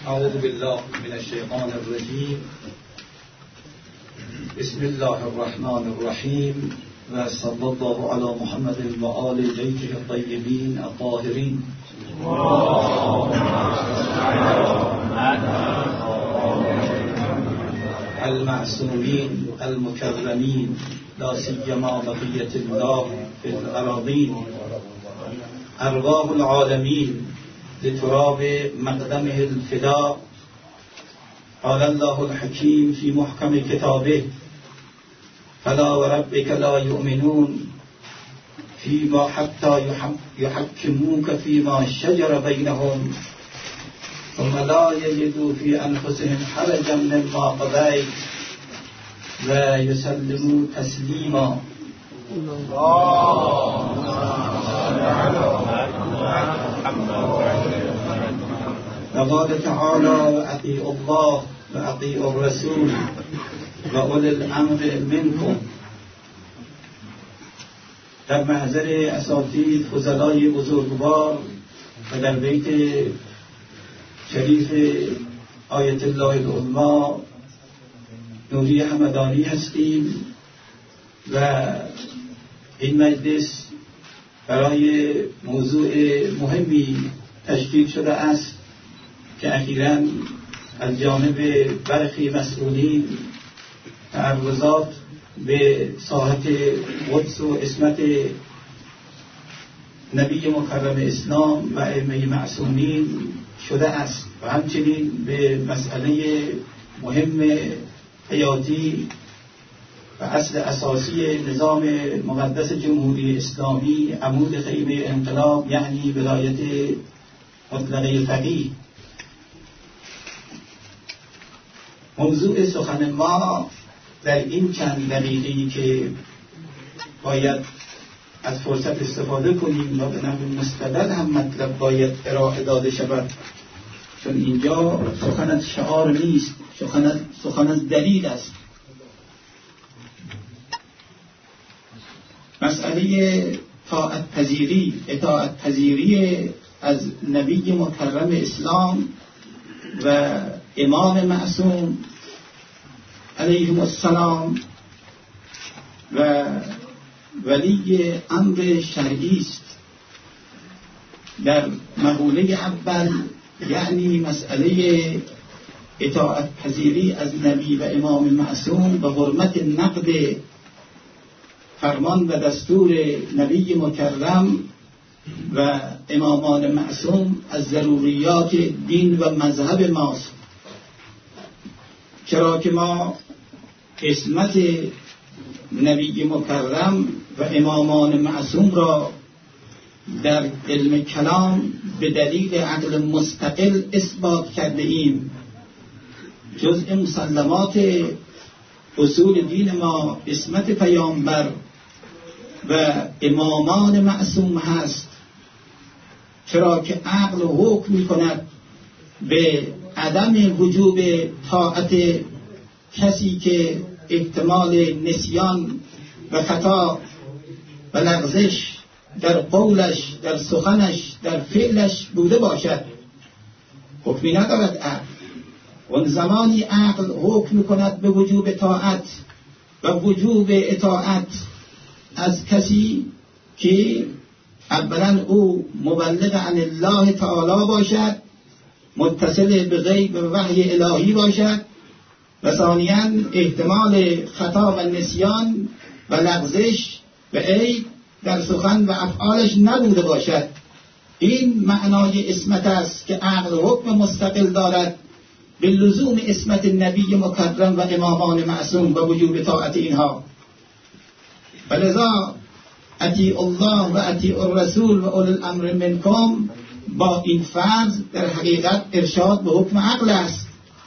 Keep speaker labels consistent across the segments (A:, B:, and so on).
A: اعوذ بالله من الشیطان الرجیم. بسم الله الرحمن الرحیم و صلی الله علی محمد و آل بیته الطیبین الطاهرین. المعصومین المکرمین لا سیما بقیة الله فی الأراضین. ارواح العالمین لتراب مقدمه الفداء. قال الله الحكيم في محكم كتابه: فلا وربك لا يؤمنون فيما حتى يحكموك فيما شجر بينهم ثم لا يجدوا في أنفسهم حرجا مما قضيت ويسلموا تسليما. وقال تعالى: وأطيعوا الله وأطيعوا الرسول وأولي الأمر منكم. در محضر اساتید فضلای بزرگوار و در بیت شریف آیت الله العظمی نوری همدانی هستیم و این مجلس برای موضوع مهمی تشکیل شده است که اخیراً از جانب برخی مسئولین تعرضات به ساحت قدس و عصمت نبی مکرم اسلام و ائمه معصومین شده است و همچنین به مسئله مهم حیاتی و اصل اساسی نظام مقدس جمهوری اسلامی، عمود خیمه انقلاب، یعنی ولایت مطلقه فقیه. موضوع سخن ما در این چند دقیقه‌ای که باید از فرصت استفاده کنیم و به نحو مستدل هم مطلب باید ارائه داده شود، چون اینجا سخن از شعار نیست، سخن از دلیل است. مسئله اطاعت پذیری از نبی مکرم اسلام و امام معصوم علیهم السلام و ولی امر شرعی است. در مقوله اول یعنی مسئله اطاعت پذیری از نبی و امام معصوم و حرمت نقد فرمان و دستور نبی مکرم و امامان معصوم از ضروریات دین و مذهب ماست، چرا که ما عصمت نبی مکرم و امامان معصوم را در علم کلام به دلیل عقل مستقل اثبات کرده ایم. جزء مسلمات اصول دین ما عصمت پیامبر و امامان معصوم هست، چرا که عقل حکم می‌کند به عدم وجوب طاعت کسی که احتمال نسیان و خطا و لغزش در قولش، در سخنش، در فعلش بوده باشد. حکمی ندارد عقل. اون زمانی عقل حکم می‌کند به وجوب طاعت و وجوب اطاعت از کسی که اولا او مبلغ عن الله تعالی باشد، متصل به غیب و وحی الهی باشد، و ثانیاً احتمال خطا و نسیان و لغزش و عیب در سخن و افعالش نبوده باشد. این معنای عصمت است که عقل حکم مستقل دارد به لزوم عصمت نبی مکرم و امامان معصوم و وجوب طاعت اینها. ولذا اطیعوا الله و اطیعوا الرسول و اولی الامر منکم با این فرض در حقیقت ارشاد به حکم عقل است.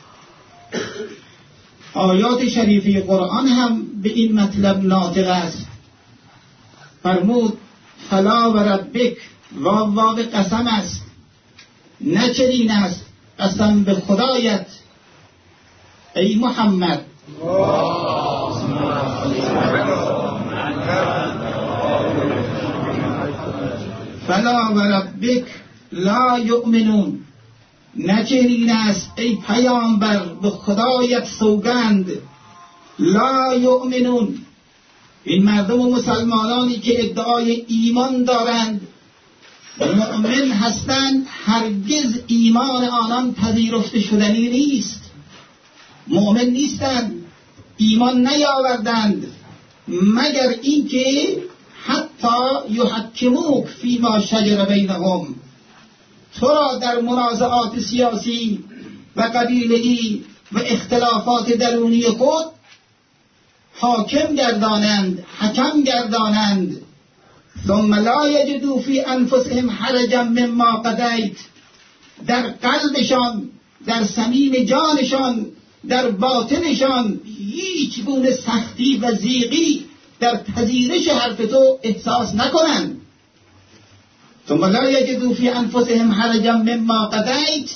A: آیات شریفه قرآن هم به این مطلب ناطق است. فرمود: فلا و ربک، واو قسم است، نه چنین است، قسم به خدایت ای محمد. فلا و ربک لا یؤمنون، نه چنین است ای پیامبر، به خدایت سوگند، لا یؤمنون، این مردم و مسلمانانی که ادعای ایمان دارند مؤمن هستند، هرگز ایمان آنان پذیرفته شدنی نیست. مؤمن نیستند، ایمان نیاوردند مگر اینکه حتی یحکموک فیما شجر بینهم، تو را در منازعات سیاسی و قبیله‌ای و اختلافات درونی خود حاکم گردانند، حکم گردانند، ثم لا یجدوا فی انفسهم حرجا مما قضیت، در قلبشان، در صمیم جانشان، در باطنشان هیچ گونه سختی و ضیقی در پذیرش حرف تو احساس نکنند. ثم لا یجدوا فی انفسهم حرجا مما قضیت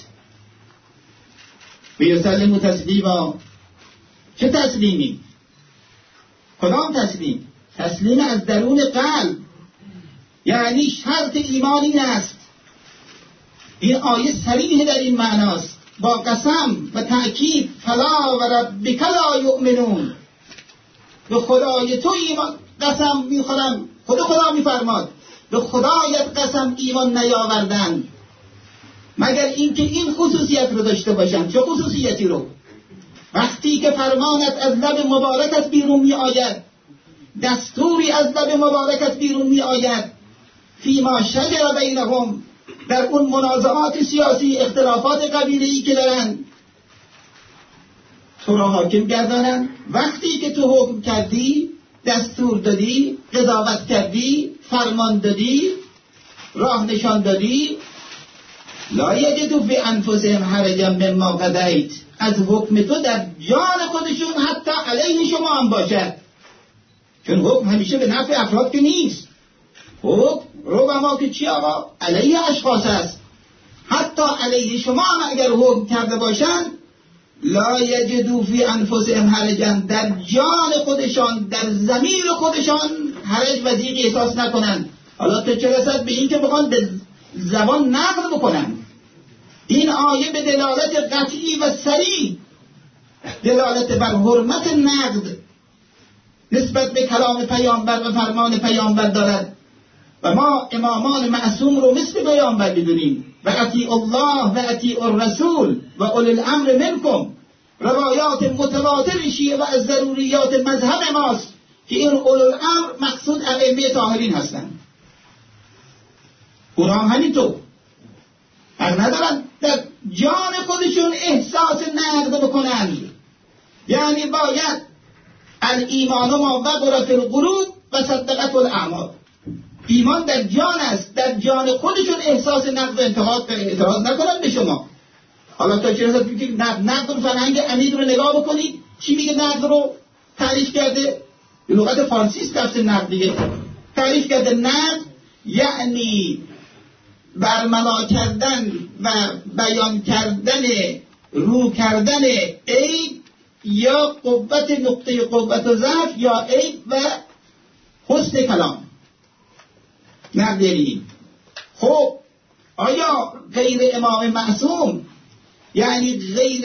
A: ویسلموا تسلیما. چه تسلیمی؟ کدام تسلیم؟ تسلیم از درون قلب. یعنی شرط ایمان این است، این آیه صریح در این معناست، با قسم و تأکید، فلا و ربک لا یؤمنون، به خدای تو ایمان قسم میخورم، خدا میفرماد به خدایت قسم ایمان نیاوردند مگر اینکه این خصوصیت رو داشته باشند. چه خصوصیتی رو؟ وقتی که فرمانت از لب مبارکت بیرون می آید، دستوری از لب مبارکت بیرون می آید، فیما شجر بینهم، در اون منازعات سیاسی، اختلافات قبیله‌ای که دارن، تو را حاکم گردانن. وقتی که تو حکم کردی، دستور دادی، قضاوت کردی، فرمان دادی، راه نشان دادی، لا یجدوا فی انفسهم حرجا مما قضیت، از حکم تو در جان خودشون حتی علیه شما هم باشد، چون حکم همیشه به نفع افراد که نیست. حکم ربما که چی آقا؟ علیه اشخاص است. حتی علیه شما هم اگر حکم کرده باشند، لا یجدوا فی انفسهم حرجا، در جان خودشان، در ضمیر خودشان حرج و ضیق احساس نکنند. حالا تو چه رسد به این که بخوان به زبان نقد بکنند. این آیه به دلالت قطعی و صریح، دلالت بر حرمت نقد نسبت به کلام پیامبر و فرمان پیامبر دارد و ما امامان معصوم رو مثل پیامبر بدونیم. و اطیعوا الله و اطیعوا الرسول و اولی الامر منکم، روایات متواتر شیعه و از ضروریات مذهب ماست که این اولی الامر مقصود ائمه طاهرین هستند. اونا هم همینطور ندارن در جان خودشون احساس نقد بکنند. یعنی باید الایمان ما وقر فی القلوب و صدقت الاعمال، ایمان در جان است، در جان خودشون احساس نقد و انتقاد اعتراض نکنند به شما. حالا تا چه رسد میگه نقد رو فرهنگ امید رو نگاه بکنید، چی میگه نقد رو تعریف کرده؟ به لغت فارسی است لفظ نقد دیگه تعریف کرده. نقد یعنی برملا کردن و بیان کردن، رو کردن عیب یا قوت، نقطه قوت و ضعف یا عیب و حسن کلام. نقد یعنی خب آیا غیر امام معصوم، یعنی غیر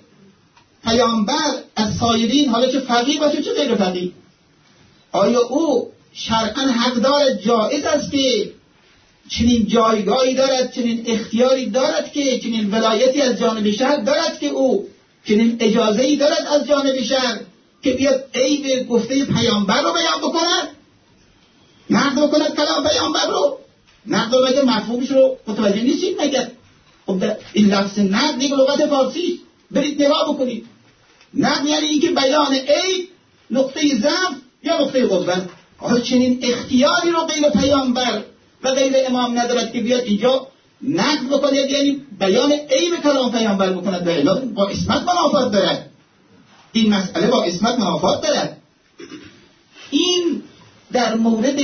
A: پیامبر از سایرین، حالا چه فقیه باشه چه غیر فقیه، آیا او شرعاً حق دارد، جایز است که چنین جایگاهی دارد، چنین اختیاری دارد که چنین ولایتی از جانب شرع دارد که او چنین اجازه‌ای دارد از جانب شرع که بیاد عیب گفته پیامبر رو بیان بکند، نقد بکند کلام پیامبر رو؟ نقد رو مگه مفهومش رو متوجه نیستید مگر؟ خب این لفظ نقد دیگه لغت فارسی، برید نگاه بکنید. نقد یعنی اینکه بیان عیب، نقطه ضعف یا نقطه قوت. آخه چنین اختیاری رو غیر پیامبر و غیر امام ندارد که بیاد اینجا نقد بکنه، یعنی بیان عیب کلام پیامبر بکند. به علاوه با اسمت منافات دارد، این مسئله با اسمت منافات دارد. این در مورد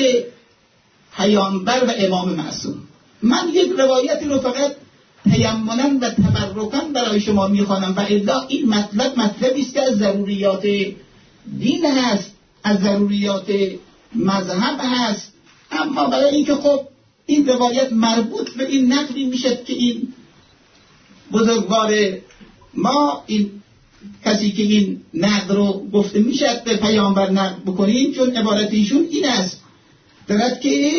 A: پیامبر و امام معصوم. من یک روایتی رو فقط تیمنا و تبرکا برای شما میخوانم و الا این مطلبی است که از ضروریات دین هست، از ضروریات مذهب هست، اما برای اینکه خب این روایت مربوط به این نقلی میشد که این بزرگوار ما این کسی که این نقد رو گفته میشه به پیامبر نقد بکنیم، چون عبارت ایشون این است دارد که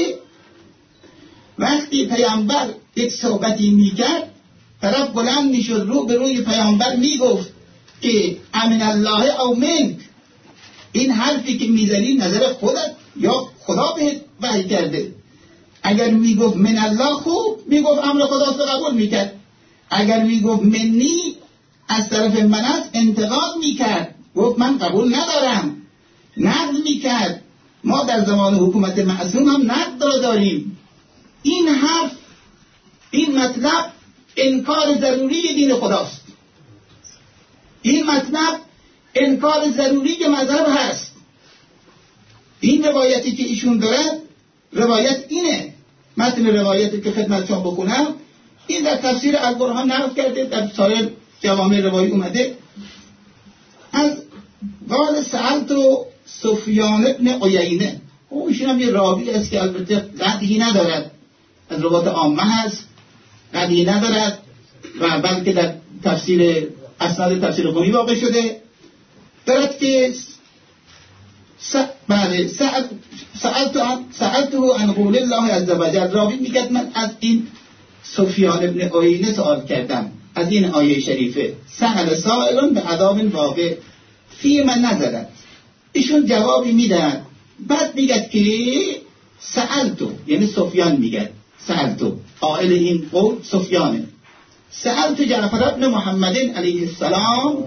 A: وقتی پیامبر یک صحبتی میکرد طرف بلند میشد رو به روی پیامبر میگفت که امن الله او منک، این حرفی که میزنی نظر خودت یا خدا بهت وحی کرده. اگر میگفت من الله خوب، میگفت امر خداست و قبول میکرد. اگر میگفت منی از طرف من است انتقاد میکرد، گفت من قبول ندارم، نقد میکرد. ما در زمان حکومت معصوم هم نقد داریم. این حرف، این مطلب انکار ضروری دین خداست. این مطلب انکار ضروری مذهب هست. این روایتی که ایشون دارد روایت اینه. متن روایتی که خدمت شما بخونم این در تفسیر القرآن نقل کرده، در سایر جوامع روایی اومده. از قال سألت سفیان ابن عیینه، ایشون هم یه راوی است که البته قدحی ندارد، از روایت عامه هست، قدحی ندارد و بلکه در تفسیر اسناد تفسیر قمی واقع شده. دارد که سألته عن قول الله عز وجل، راوی میگه من از این سفیان ابن عیینه سوال کردم از این آیه شریفه، سأل سائل به عذاب واقع فی من نزلت. ایشون جوابی میدن، بعد میگه که سألتو، یعنی سفیان میگه سألتو، قائل این قول سفیانه، سألت جعفر ابن محمد علیه السلام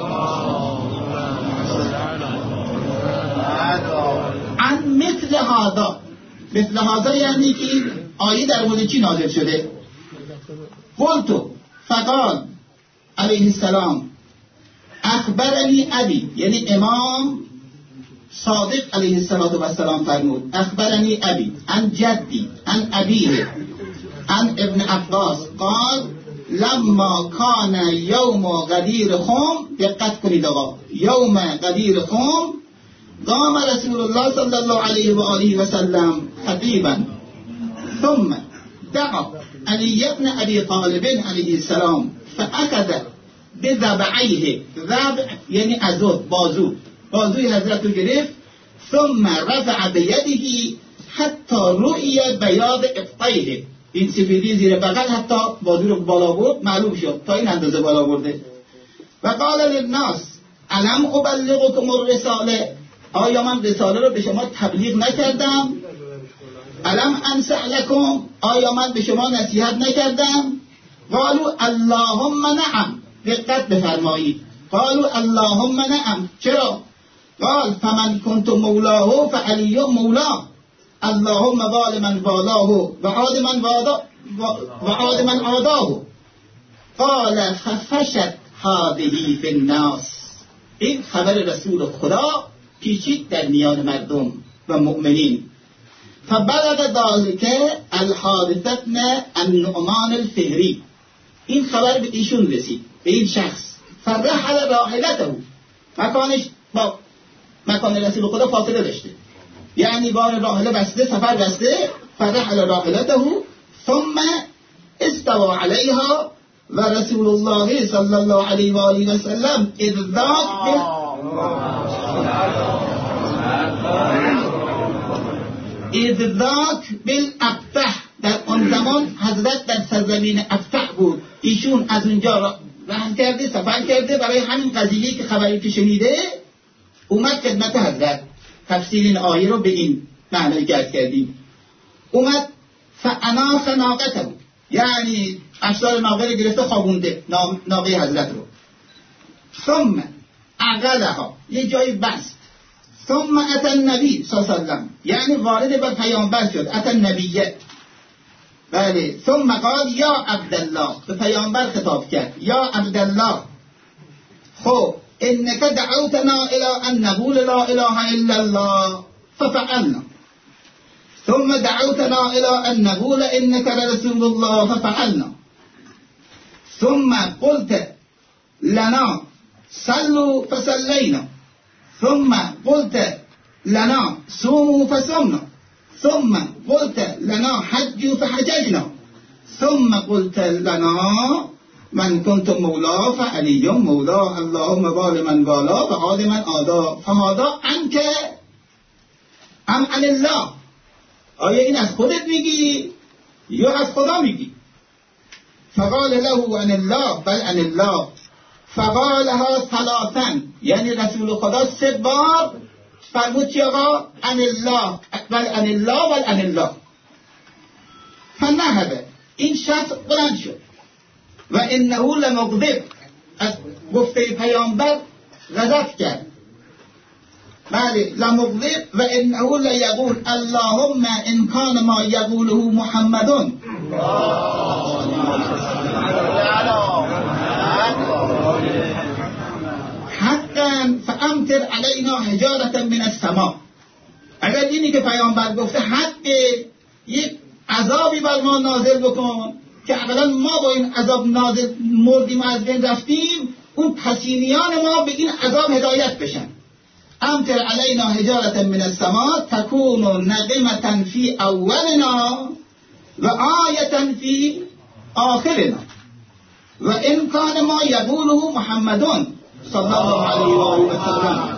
A: عن مثل هذا. مثل هذا یعنی که این آیه در مورد چی نازل شده؟ قلتو فقال علیه السلام اخبرنی ابی، یعنی امام صادق علیه السلام فرمود اخبرنی ابی عن جدی عن ابیه عن ابن عباس قال لما کان یوم غدیر خم، دقت کنید آقا، یوم غدیر خم قام رسول الله صلی الله علیه و آله و سلم خطیبا ثم دعا علی ابن ابی طالب علیه السلام فاخذ بذبعیه، ذبع یعنی عضد، بازوی حضرت رو گرفت، ثم رفع بیده حتی رؤی بیاض ابطیه، این سفیدی زیر بغل حتی بازو رو بالا برد، معلوم شد تا این اندازه بالا برده. و قال للناس الم ابلغکم الرساله، آیا من رساله رو به شما تبلیغ نکردم؟ الم انصح لکم، آیا من به شما نصیحت نکردم؟ قالوا اللهم نعم، دقت بفرمایید، قالوا اللهم نعم، چرا؟ قال فمن كنت مولاه فعلی مولاه اللهم وال من والاه و عاد من عاداه. قال ففشت هذه في الناس، این خبر رسول خدا پیچید در میان مردم و مؤمنین. فبلغ ذلك الحارث بن النعمان الفهری، این خبر به ایشون رسید، به این شخص. فرحل راحلته، مکانش با مکان رسول خدا فاصله داشته، یعنی بار راحله بسته، سفر بسته. فرحل راحلته ثم استوى عليها و رسول الله صلی الله علیه و آله و سلم اذ ذاک بالابطح، در آن زمان حضرت در سرزمین ابطح بود، ایشون از اونجا رحم کرده، سفر کرده، برای همین قضیه که خبری که شنیده اومد خدمت حضرت. تفسیر این آیه رو به این معنی گرد کردیم. اومد فعناخ ناقته، یعنی افسار ناقه رو گرفته خوابونده، ناقه حضرت رو. ثم عقلها، یه جایی بست. ثم اتى النبی صلی الله علیه وسلم، یعنی وارد به پیامبر شد، اتى النبیه، بله. ثم قال یا عبدالله، به پیامبر خطاب کرد، یا عبدالله خب انک دعوتنا الى ان نقول لا اله الا الله ففعلنا، ثم دعوتنا الى ان نقول انك رسول الله ففعلنا، ثم قلت لنا صلوا فصلينا، ثم قلت لنا صوموا فصمنا، ثم قلت لنا حجوا فحججنا، ثم قلت لنا من کنت مولا فعلی مولا اللهم وال من والا و عاد من آدا فهادا انک ام عن الله. آیا این از خودت میگی یا از خدا میگی؟ فقال له عن الله بل عن الله فقالها ثلاثا، یعنی رسول خدا 3 بار فرمود چی آقا؟ عن الله بل عن الله بل عن الله. فنهبه، این شخص بلند شد و انه لمغضب، از گفته پیامبر غضب کرد. بله لمغضب و انه لیقول اللهم ان کان ما یقوله محمد حقا فامطر علینا حجارة من السماء. اگر اینی که پیامبر گفته حق، یک عذابی بر ما نازل بکن که اولا ما با این عذاب نازل مردیم و از بین رفتیم، اون پسینیان ما به این عذاب هدایت بشن. امطر علینا حجارة من السماء تکون نقمة فی اولنا و آیة فی آخرنا و ان کان ما یقوله محمد صلی الله علیه و آله و سلم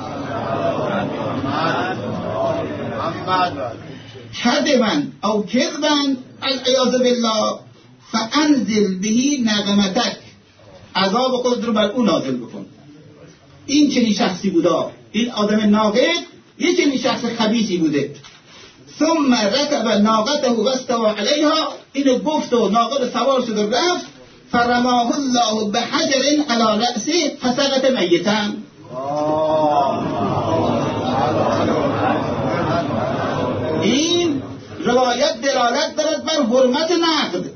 A: کذبا او کذبا العیاذ بالله فانزل به نقمتک، عذاب خود رو بر او نازل بکن. این چنین شخصی بوده، این آدم ناقد یه چنین شخص خبیثی بوده. ثم رکب ناقته و استوى علیها، اینو گفت و ناقد سوار شد و رفت. فرماه الله بحجر علی رأسه فسقط میتا. این روایت دلالت دارد بر حرمت نقد،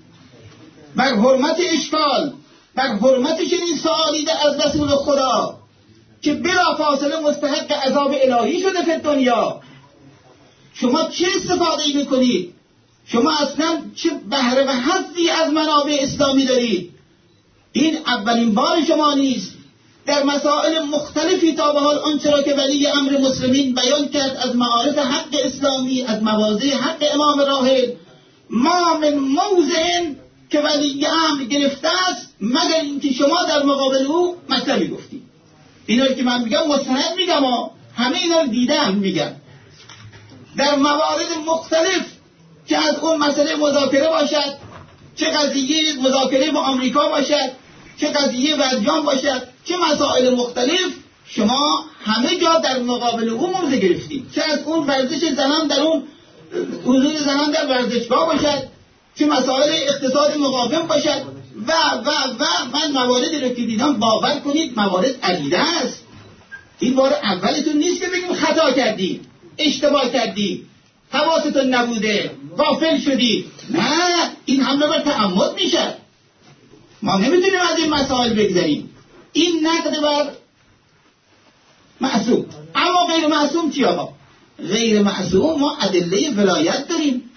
A: بر حرمت اشکال، بر حرمت چنین سوالیده از رسول خدا که بلا فاصله مستحق عذاب الهی شده فی دنیا. شما چه استفاده میکنید؟ شما اصلا چه بهره و حظی از منابع اسلامی دارید؟ این اولین بار شما نیست. در مسائل مختلفی تا به حال آنچه را که ولی امر مسلمین بیان کرد از معارف حق اسلامی، از مواضع حق امام راحل، ما من موضع که ولی امر گرفته است مگر اینکه شما در مقابل او مطلبی گفتید. اینا که من میگم مستند میگم و همه اینا رو دیدم میگم. در موارد مختلف که از اون مسئله مذاکره باشد، چه قضیه مذاکره با آمریکا باشد، چه قضیه وزیان باشد، چه مسائل مختلف، شما همه جا در مقابل اون موضع گرفتید. چه از اون ورزش زنان در اون حضور زنان در ورزشگاه باشد، چه مسائل اقتصاد مقاوم باشد و من مواردی رو که دیدم باور کنید موارد عدیده است. این بار اولتون نیست که بگیم خطا کردی، اشتباه کردی، حواستون نبوده، غافل شدی. نه، این حمله بر تعمد میشه. ما نمیتونیم از این مسائل بگذاریم. این نقد بر معصوم. اما غیر معصوم چی آقا؟ غیر معصوم ما ادله ولایت داریم،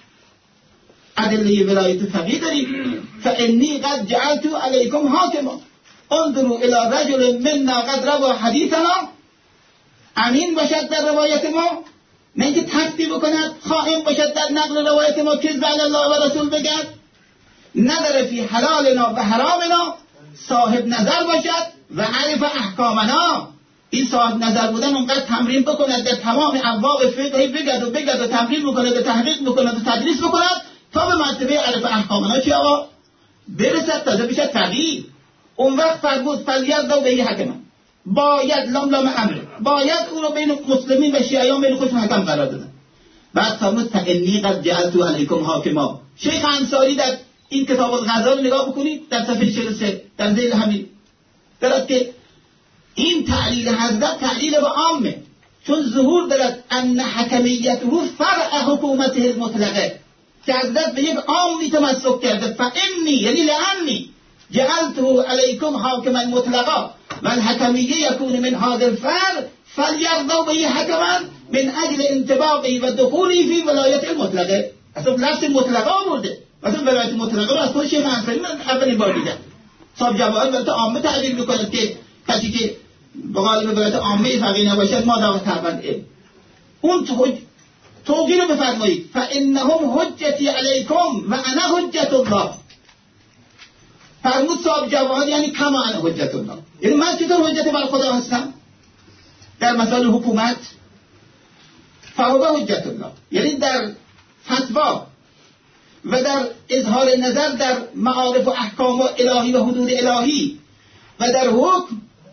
A: ادله ولایت فقیه داریم. فانی قد جعلت علیکم حاکما انظروا الی رجل منا قد روى حدیثنا، امین باشد در روایت ما، نه اینکه تکذیب بکند، خائن باشد در نقل روایت ما، کذب علی الله و رسول بگد، نداره فی حلالنا و حرامنا، صاحب نظر باشد و عرف احکامنا. این صاحب نظر بودن اونقدر تمرین بکند در تمام ابواب فقهی بگد و تمرین بکند و تحقیق بکند و تدریس بکند تا به مرتبه عرف احکامنا چی آقا برسد، تازه بشد فقیه. اون وقت فرمود فلیرضوا به حکما، باید لام امر، باید اون رو بین مسلمین و شیعیان بین خودشون حکم قرار دادن. بعد فرمود فانی قد جعلت علیکم حاکما. شیخ انصاری در این کتاب الغزال نگاه بکنید در صفحه 43 در ذیل همین دارد که این تعلیل حضرت تعلیل به عامه، چون ظهور دارد ان حکمیته فرع حکومته المطلقه، که حضرت به یک عامی تمسک کرده. فانی یعنی لانی جعلته علیکم حاکما مطلقا و الحکمیه یکون من هذا الفرع فلیرضوا به حکما من اجل انطباقه و دخولی فی ولایت المطلقه. اصلا لفظ مطلقه آورده، مثلا ولایت مطلقه رو از خود شیخ انصاری من اولین بار دیدم. صاحب جواهر ولایت عامه تعبیر میکند که کسی که به قالب ولایت عامه فقیه نباشد ما داغ تربند اون توجیه رو بفرمایید. فانهم حجتی علیکم و انا حجت الله. فرمود صاحب جواهر یعنی کما انا حجت الله، یعنی من چطور حجت بر خدا هستم در مسائل حکومت؟ فهو حجت الله، یعنی در فتوا و در اظهار نظر در معارف و احکام و الهی و حدود الهی و در حکم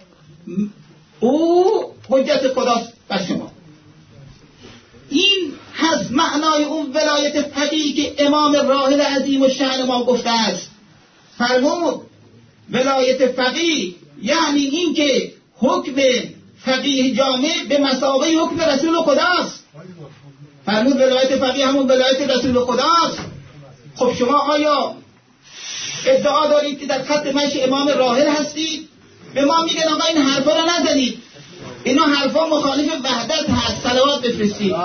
A: او حجت خداست بر شما. این هست معنای اون ولایت فقیهی که امام راحل عظیم الشأن ما گفته است. فرمود ولایت فقیه یعنی این که حکم فقیه جامع به مثابه حکم رسول خداست. فرمود ولایت فقیه همون ولایت رسول خداست. خب شما آیا ادعا دارید که در خط مشی امام راحل هستید؟ به ما میگن آقا این حرفا رو نزنید، اینا حرفا مخالف وحدت هست، صلوات بفرستید.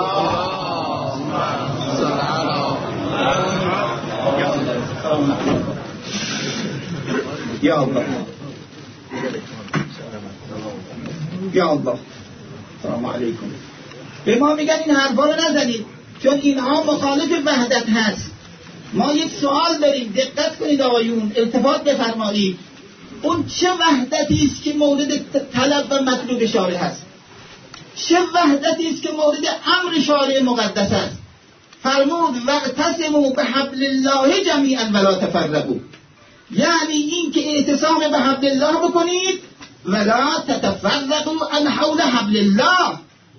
A: یا الله یا الله سلام علیکم. به ما میگن این حرفا رو نزنید چون اینها مخالف وحدت هست. ما یک سوال داریم، دقت کنید آقایون، التفات بفرمایید. اون چه وحدتی است که مورد طلب و مطلوب شارع هست؟ چه وحدتی است که مورد امر شارع مقدس است؟ فرمود واعتصموا بحبل الله جمیعا ولا تفرقوا، یعنی این که اعتصام به حبل الله بکنید ولا تتفرقوا عن حول حبل الله.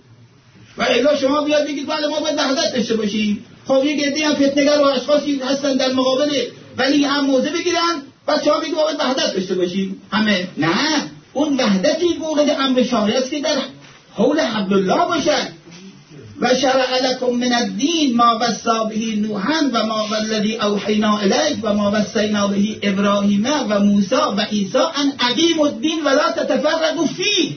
A: و الا شما بیاد بگید بله ما باید وحدت داشته باشیم. خب یک عده هم فتنه‌گر و اشخاصی هستن در مقابل ولی هم موضع بگیرن بچه‌ها بگید ما باید وحدت داشته باشیم همه. نه، اون وحدتی مورد امر شارع است که در حول حبل الله باشد. و شرع لکم من الدین ما وصی به نوحا و ما والذی اوحینا الیک و ما وصینا به ابراهیم و موسی و عیسی ان اقیموا الدین ولا تتفرقوا فیه،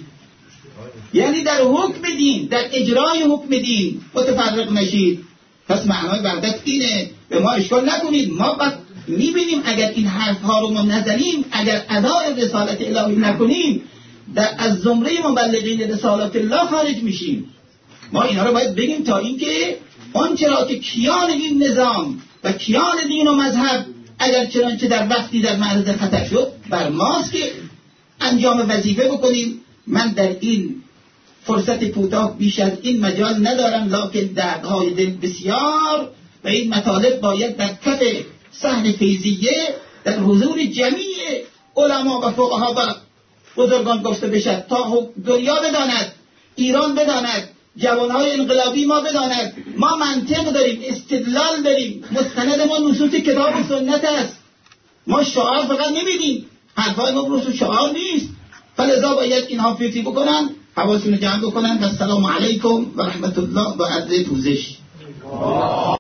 A: یعنی در حکم دین، در اجرای حکم دین متفرق نشید. پس معنای وحدت اینه، به ما اشکال نکنید. ما وقت میبینیم اگر این حرفها رو ما نزنیم، اگر ادای رسالت الهی نکنیم، از زمره مبلغین رسالت الله خارج میشیم. ما اینا رو باید بگیم تا اینکه آنچه را که کیان این نظام و کیان دین و مذهب اگر چنانچه در وقتی در معرض خطر شد، بر ماست که انجام وظیفه بکنیم. من در این فرصت کوتاه بیش از این مجال ندارم، لکن دردهای دل بسیار و این مطالب باید در کف صحن فیضیه در حضور جمیع علما و فقها و بزرگان گفته بشد تا دنیا بداند، ایران بداند، جوانهای انقلابی ما بداند ما منطق داریم، استدلال داریم، مستند ما نصوص کتاب و سنت است. ما شعار فقط نمیدیم، حرفای ما نصوص شعار نیست. فلذا باید اینها فکری بکنن، حواسون جمع بکنن. و السلام علیکم و رحمت الله و عرض پوزش.